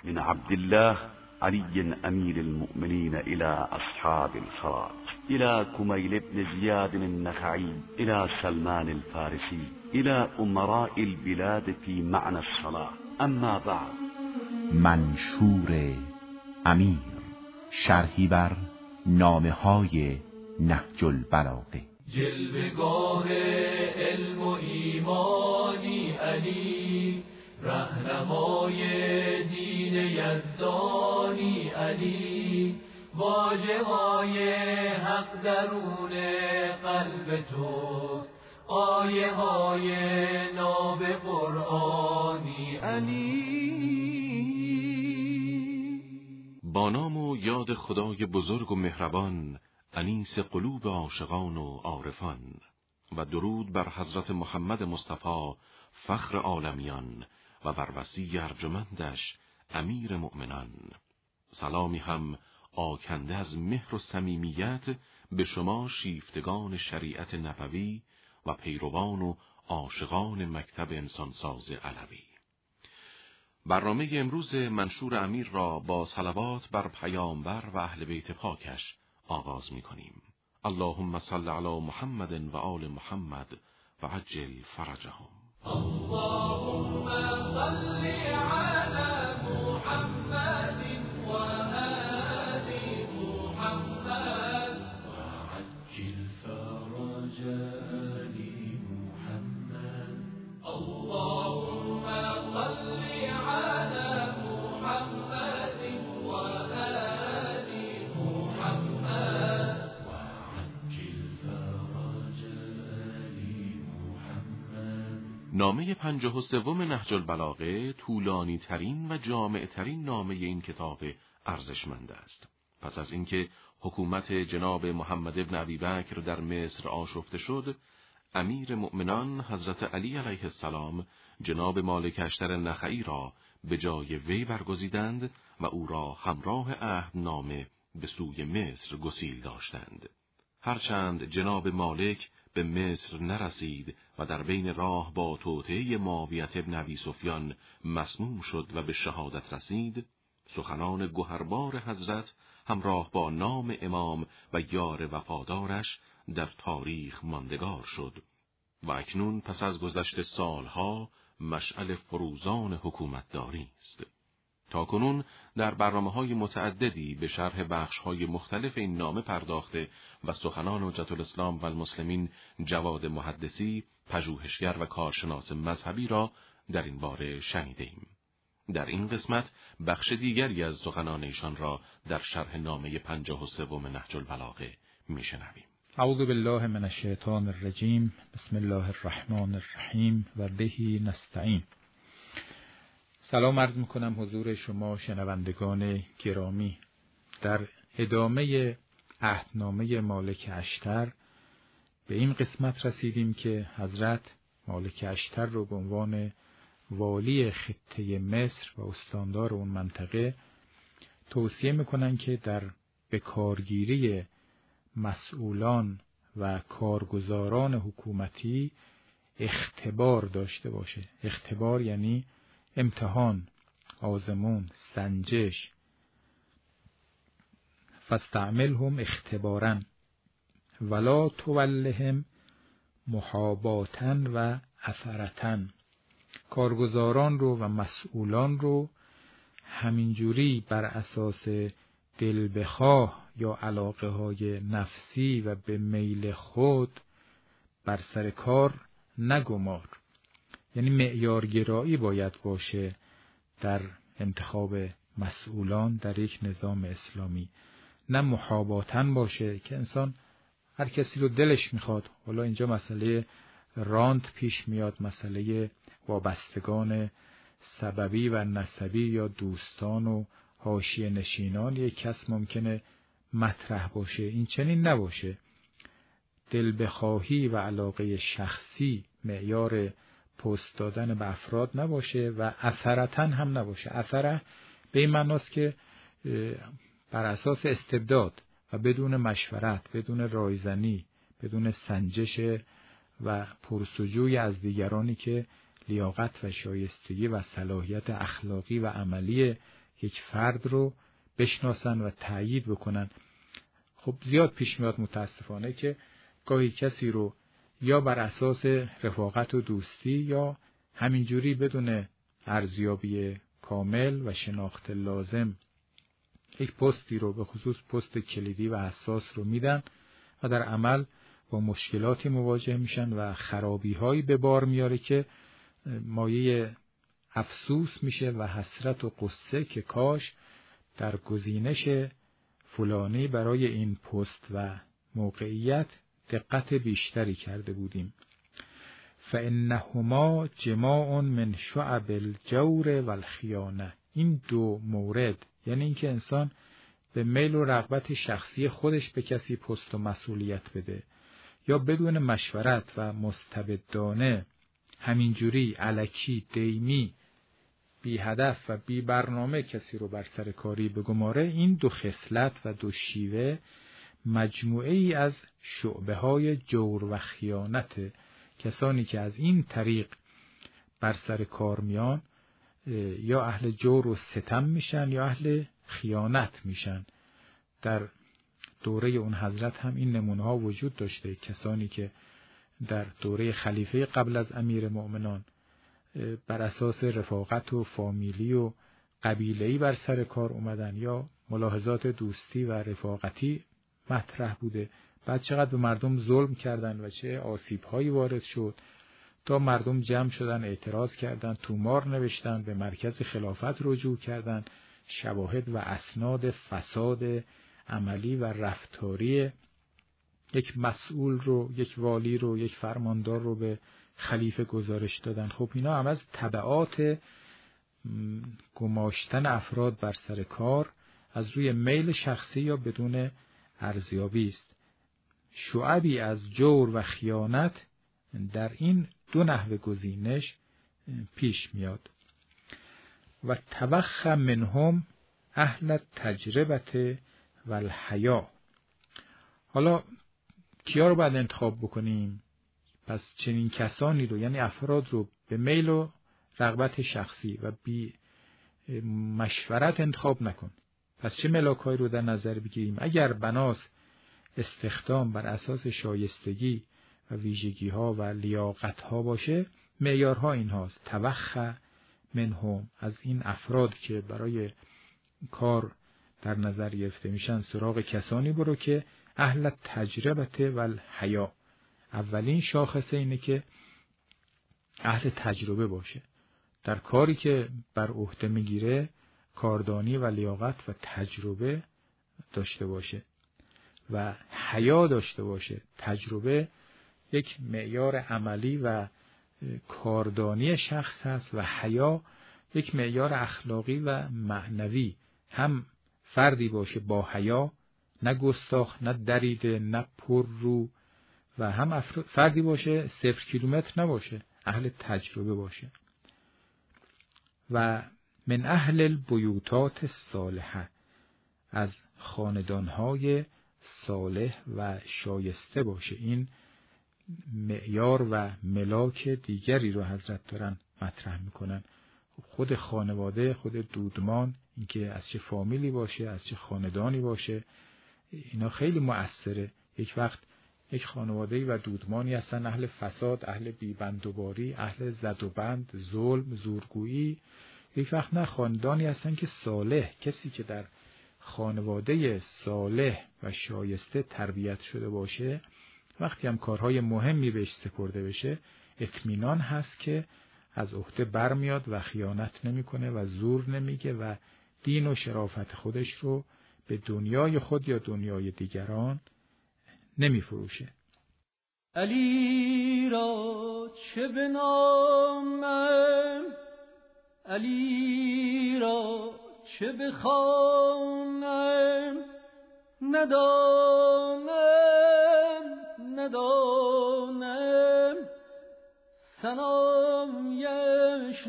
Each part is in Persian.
من عبد الله علي أمير المؤمنين إلى أصحاب الفرات، إلى كميل بن زياد النخعي، إلى سلمان الفارسي، إلى أمراء البلاد في معنى الصلاة. اما بعد. منشور امیر، شرحی بر نامه‌های نهج البلاغه. جلوه‌گاه علم و ایمانی علی، رهنمای دین یزدانی علی، واژه‌های حق درون قلب توست، آیه‌های ناب قرآنی علی. با نام و یاد خدای بزرگ و مهربان، انیس قلوب عاشقان و عارفان، و درود بر حضرت محمد مصطفی فخر عالمیان و بر وصی ارجمندش امیر مؤمنان. سلامی هم آکنده از مهر و صمیمیت به شما شیفتگان شریعت نبوی و پیروان و عاشقان مکتب انسانساز علوی. برنامه امروز منشور امیر را با صلوات بر پیامبر و اهل بیت پاکش آغاز می کنیم. اللهم صل علی محمد و آل محمد و عجل فرجهم. اللهم صل علی محمد و آل محمد و عجل فرج آل محمد. اللهم صل علی محمد و آل محمد و عجل فرج آل محمد. نامه 53 نهج البلاغه طولانی ترین و جامع ترین نامه این کتاب ارزشمند است. پس از اینکه حکومت جناب محمد ابن ابی بکر در مصر آشفته شد، امیر مؤمنان حضرت علی علیه السلام جناب مالک اشتر نخعی را به جای وی برگزیدند و او را همراه عهدنامه به سوی مصر گسیل داشتند. هرچند جناب مالک به مصر نرسید و در بین راه با توطئه معاویه ابن ابی سفیان مسموم شد و به شهادت رسید، سخنان گوهربار حضرت همراه با نام امام و یار وفادارش در تاریخ ماندگار شد و اکنون پس از گذشت سالها مشعل فروزان حکومتداری است. تاکنون در برنامه‌های متعددی به شرح بخش‌های مختلف این نامه پرداخته و سخنان حجت الاسلام و المسلمین جواد محدثی، پژوهشگر و کارشناس مذهبی را در این باره شنیدیم. در این قسمت بخش دیگری از سخنان ایشان را در شرح نامه 53 نهج البلاغه میشنویم. اعوذ بالله من الشیطان الرجیم. بسم الله الرحمن الرحیم و بهی نستعین. سلام عرض میکنم حضور شما شنوندگان گرامی. در ادامه عهدنامه مالک اشتر به این قسمت رسیدیم که حضرت مالک اشتر رو به عنوان والی خطه مصر و استاندار اون منطقه توصیه میکنن که در بکارگیری مسئولان و کارگزاران حکومتی اختبار داشته باشه. اختبار یعنی امتحان، آزمون، سنجش. فاستعملهم اختباراً ولا تولهم محاباةً و اثرةً. کارگزاران رو و مسئولان رو همینجوری بر اساس دل بخواه یا علاقه های نفسی و به میل خود بر سر کار نگمار. یعنی معیارگرایی باید باشه در انتخاب مسئولان در یک نظام اسلامی، نه محاباةً باشه که انسان هر کسی رو دلش میخواد. حالا اینجا مسئله رانت پیش میاد، مسئله وابستگان سببی و نسبی یا دوستان و حاشیه نشینان یک کس ممکنه مطرح باشه. این چنین نباشه. دل بخواهی و علاقه شخصی معیار پست دادن به افراد نباشه و اثرتاً هم نباشه. اثره به این معناست که بر اساس استبداد و بدون مشورت، بدون رایزنی، بدون سنجش و پرسجوی از دیگرانی که لیاقت و شایستگی و صلاحیت اخلاقی و عملی یک فرد رو بشناسن و تأیید بکنن. خب زیاد پیش میاد متاسفانه که گاهی کسی رو یا بر اساس رفاقت و دوستی یا همینجوری بدون ارزیابی کامل و شناخت لازم یک پستی رو به خصوص پست کلیدی و حساس رو میدن و در عمل با مشکلاتی مواجه میشن و خرابی‌هایی به بار میاره که مایه افسوس میشه و حسرت و قصه که کاش در گزینش فلانی برای این پست و موقعیت دقت بیشتری کرده بودیم. فإنهما جماع من شعب الجور والخیانه. این دو مورد، یعنی اینکه انسان به میل و رغبت شخصی خودش به کسی پست و مسئولیت بده یا بدون مشورت و مستبدانه همینجوری الکی دیمی بی هدف و بی برنامه کسی رو بر سر کاری بگماره، این دو خصلت و دو شیوه مجموعه ای از شعبه های جور و خیانت. کسانی که از این طریق بر سر کار میان یا اهل جور و ستم میشن یا اهل خیانت میشن. در دوره اون حضرت هم این نمونه ها وجود داشته. کسانی که در دوره خلیفه قبل از امیر مؤمنان بر اساس رفاقت و فامیلی و قبیله‌ای بر سر کار اومدن یا ملاحظات دوستی و رفاقتی مطرح بوده، بعد چقدر به مردم ظلم کردن و چه آسیب‌هایی وارد شد تا مردم جمع شدن، اعتراض کردن، تومار نوشتن، به مرکز خلافت رجوع کردن، شواهد و اسناد فساد عملی و رفتاری یک مسئول رو، یک والی رو، یک فرماندار رو به خلیفه گزارش دادن. خب اینا هم از تبعات گماشتن افراد بر سر کار از روی میل شخصی یا بدون ارزیابی است. شعبی از جور و خیانت در این دو نحوه گزینش پیش میاد. و توخ منهم اهل تجربه و الحیا. حالا کیا رو باید انتخاب بکنیم؟ پس چنین کسانی رو، یعنی افراد رو به میل و رغبت شخصی و بی مشورت انتخاب نکن. پس چه ملاک‌هایی رو در نظر بگیریم؟ اگر بناس استخدام بر اساس شایستگی و ویژگی‌ها و لیاقت‌ها باشه، معیارها این هاست: توخ منهم، از این افراد که برای کار در نظر گرفته میشن سراغ کسانی برو که اهل تجربه و الحیا. اولین شاخصه اینه که اهل تجربه باشه، در کاری که بر عهده میگیره کاردانی و لیاقت و تجربه داشته باشه و حیا داشته باشه. تجربه یک معیار عملی و کاردانی شخص هست و حیا یک معیار اخلاقی و معنوی. هم فردی باشه با حیا، نه گستاخ، نه دریده، نه پر رو، و هم فردی باشه 0 کیلومتر نباشه، اهل تجربه باشه. و من اهل البیوتات الصالحه، از خاندانهای صالح و شایسته باشه. این معیار و ملاک دیگری رو حضرت دارن مطرح میکنن. خود خانواده، خود دودمان، اینکه از چه فامیلی باشه، از چه خاندانی باشه، اینا خیلی مؤثره. یک وقت یک خانواده و دودمانی هستن اهل فساد، اهل بیبندوباری، اهل زد و بند، ظلم، زورگویی. یک وقت نه، خاندانی هستن که صالح، کسی که در خانواده صالح و شایسته تربیت شده باشه، وقتی هم کارهای مهمی بهش سپرده بشه اطمینان هست که از عهده برمیاد و خیانت نمیکنه و زور نمیگه و دین و شرافت خودش رو به دنیای خود یا دنیای دیگران نمیفروشه. علی را چه بنامم، علی را چه بخوانم، ندانم ثنایش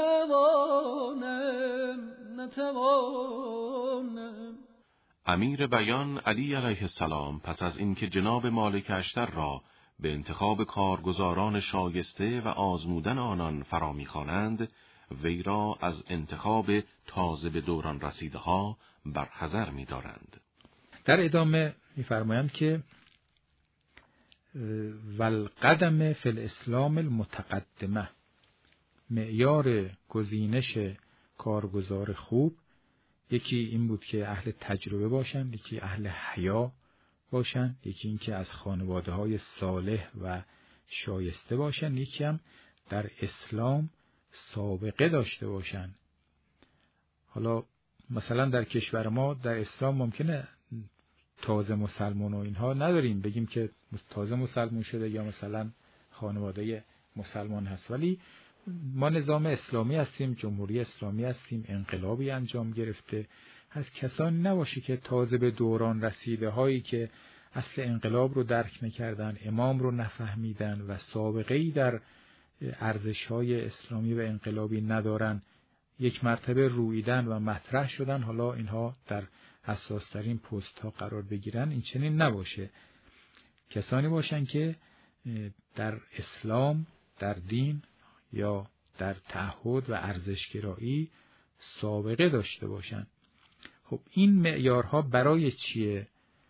نتوانم. امیر بیان علی علیه السلام پس از اینکه جناب مالک اشتر را به انتخاب کارگزاران شایسته و آزمودن آنان فرا می‌خوانند وی را از انتخاب تازه به دوران رسیده ها برحذر می دارند. در ادامه می‌فرمایند که والقدم فی الاسلام المتقدمه، معیار گزینش کارگزار خوب یکی این بود که اهل تجربه باشند، یکی اهل حیا باشند، یکی این که از خانواده‌های صالح و شایسته باشند، یکی هم در اسلام سابقه داشته باشند. حالا مثلا در کشور ما در اسلام ممکنه تازه مسلمان و اینها نداریم، بگیم که تازه مسلمان شده یا مثلا خانواده مسلمان هست، ولی ما نظام اسلامی هستیم، جمهوری اسلامی هستیم، انقلابی انجام گرفته. از کسانی نباشه که تازه به دوران رسیده هایی که اصل انقلاب رو درک نکردن، امام رو نفهمیدن و سابقه‌ای در ارزش‌های اسلامی و انقلابی ندارن، یک مرتبه رویدن و مطرح شدن، حالا اینها در حساس‌ترین پست‌ها قرار بگیرن. این چنین نباشه. کسانی باشن که در اسلام، در دین یا در تعهد و ارزشگرایی سابقه داشته باشن. خب این معیارها برای چیه؟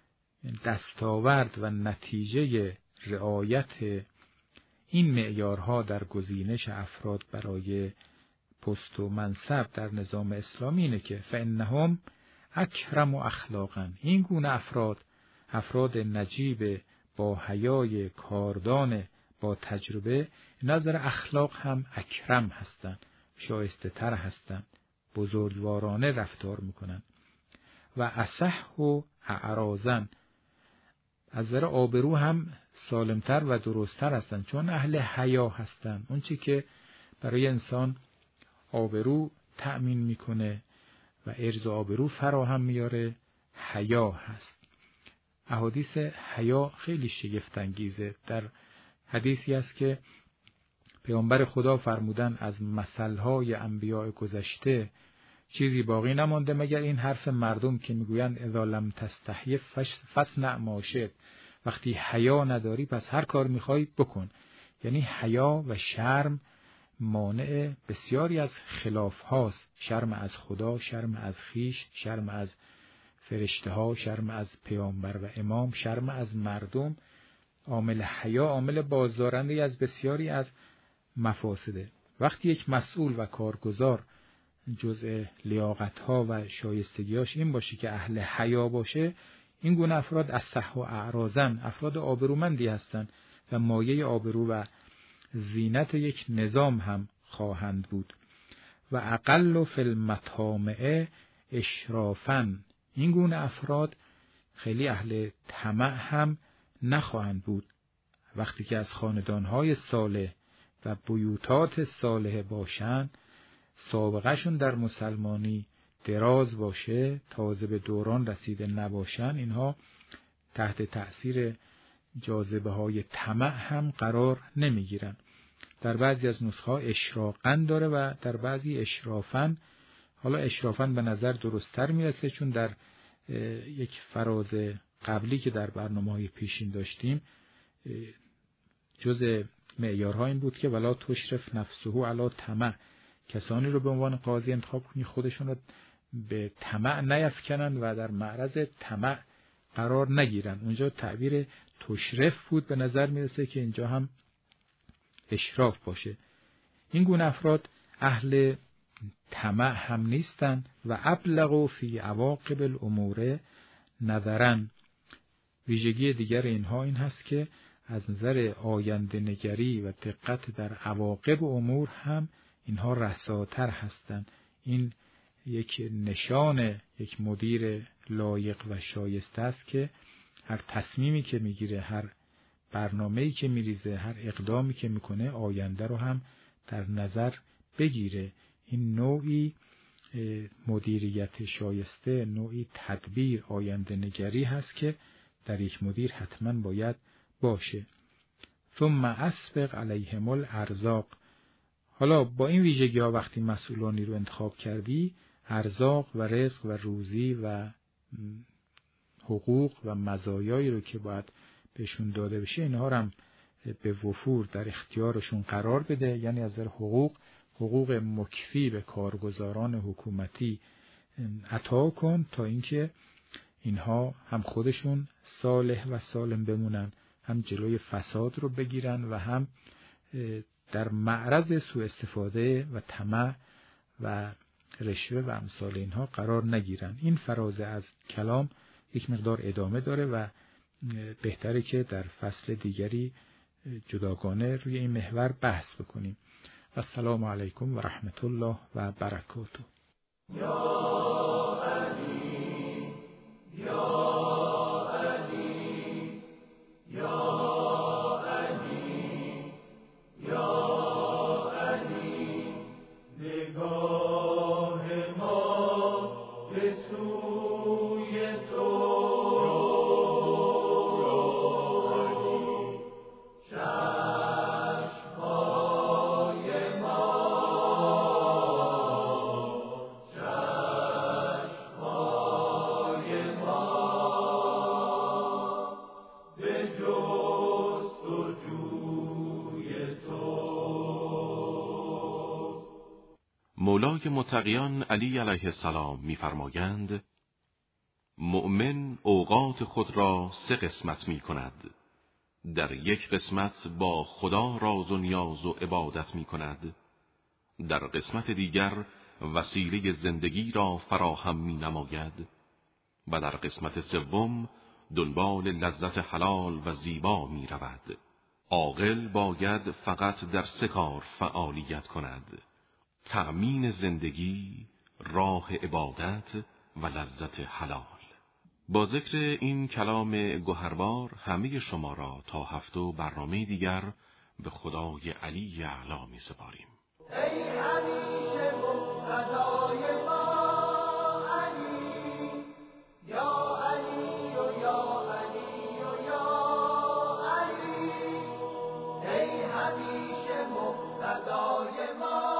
دستاورد و نتیجه رعایت این معیارها در گزینش افراد برای پست و منصب در نظام اسلامی اینه که فإنهم اکرم و اخلاقا، این گونه افراد نجیب با حیای کاردان با تجربه، نظر اخلاق هم اکرم هستند، شایسته تر هستند، بزرگوارانه رفتار میکنند. و اصح و اعراضن، از نظر آبرو هم سالمتر و درستتر هستند، چون اهل حیا هستند. اون چی که برای انسان آبرو تأمین میکنه و عرض و آبرو فراهم میاره حیا هست. احادیث حیا خیلی شگفت انگیزه. در حدیثی است که پیامبر خدا فرمودن از مثلهای انبیاء گذشته چیزی باقی نمانده مگر این حرف مردم که میگویند اذا لم تستحی فاصنع ما شئت، وقتی حیا نداری پس هر کار میخوای بکن. یعنی حیا و شرم مانع بسیاری از خلاف هاست. شرم از خدا، شرم از خیش، شرم از فرشته ها، شرم از پیامبر و امام، شرم از مردم. عامل حیا عامل بازدارنده از بسیاری از مفاسده. وقتی یک مسئول و کارگزار جزء لیاقت ها و شایستگیاش این باشه که اهل حیا باشه، این گونه افراد اصح و اعراضن، افراد آبرومندی هستند و مایه آبرو و زینت یک نظام هم خواهند بود. و اقل فی المطامع اشرافن، این گونه افراد خیلی اهل طمع هم نخواهند بود. وقتی که از خاندانهای صالح و بیوتات صالح باشند، سابقه شون در مسلمانی دراز باشه، تازه به دوران رسیده نباشن، اینها تحت تأثیر جاذبه های طمع هم قرار نمیگیرن. در بعضی از نسخه ها اشراقن داره و در بعضی اشرافن. حالا اشرافن به نظر درست‌تر میرسه، چون در یک فراز قبلی که در برنامه‌های پیشین داشتیم جز معیارها این بود که ولا تشرف نفسه علی طمع، کسانی رو به عنوان قاضی انتخاب کنی خودشون رو به طمع نیفکنن و در معرض طمع قرار نگیرن. اونجا تعبیر تشرف بود، به نظر میرسه که اینجا هم اشراف باشه. این گونه افراد اهل طمع هم نیستن. و ابلغوا فی عواقب الامور نظرا، ویژگی دیگر اینها این هست که از نظر آینده نگری و دقت در عواقب امور هم اینها رساتر هستند. این یک نشان یک مدیر لایق و شایسته است که هر تصمیمی که میگیره، هر برنامه‌ای که میریزه، هر اقدامی که میکنه آینده رو هم در نظر بگیره. این نوعی مدیریت شایسته، نوعی تدبیر آینده نگری هست که در یک مدیر حتما باید باشه. ثم اسبق علیهم الارزاق، حالا با این ویژگی ها وقتی مسئولانی رو انتخاب کردی، ارزاق و رزق و روزی و حقوق و مزایایی رو که باید بهشون داده بشه، اینها رو هم به وفور در اختیارشون قرار بده. یعنی از نظر حقوق حقوق مکفی به کارگزاران حکومتی عطا کن تا اینکه اینها هم خودشون صالح و سالم بمونن، هم جلوی فساد رو بگیرن و هم در معرض سوء استفاده و طمع و رشوه و امثال اینها قرار نگیرن. این فراز از کلام یک مقدار ادامه داره و بهتره که در فصل دیگری جداگانه روی این محور بحث بکنیم. السلام علیکم و رحمت الله و برکاته. مولای متقیان علی علیه السلام می‌فرمایند: مؤمن اوقات خود را 3 قسمت می‌کند. در یک قسمت با خدا راز و نیاز و عبادت می‌کند. در قسمت دیگر وسیله زندگی را فراهم می‌نماید و در قسمت سوم دنبال لذت حلال و زیبا می‌رود. عاقل باید فقط در 3 کار فعالیت کند: تأمین زندگی، راه عبادت و لذت حلال. با ذکر این کلام گوهربار همه شما را تا هفته برنامه دیگر به خدای علی اعلی می سپاریم. ای همیشه مقتدای ما علی، یا علی و یا علی و یا علی. ای همیشه مقتدای ما،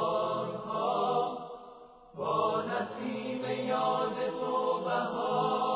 با نسیم یاد تو بهار